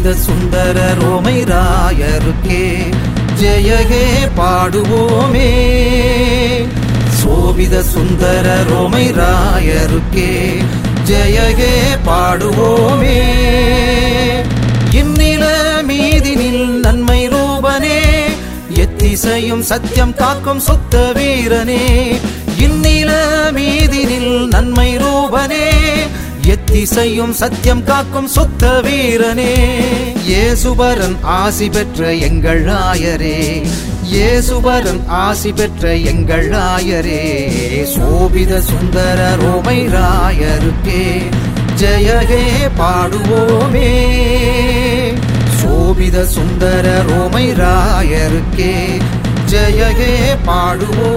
சோபித சுந்தர ரோமை ராயருக்கே ஜெயகே பாடுவோமே. சோபித சுந்தர ரோமை ராயருக்கே ஜெயகே பாடுவோமே. இந்நில மீதினில் நன்மை ரூபனே, எத்திசையும் சத்தியம் காக்கும் சுத்த வீரனே. இந்நில மீதினில் நன்மை ரூபனே, எத்திசையும் சத்தியம் காக்கும் சுத்த வீரனே. இயேசுபரன் ஆசி பெற்ற எங்கள் ஆயரே, இயேசுபரன் ஆசி பெற்ற எங்கள் ஆயரே. சோபித சுந்தர ரோமை ராயருக்கே ஜெயகே பாடுவோமே. சோபித சுந்தர ரோமை ராயருக்கே ஜெயகே பாடுவோமே.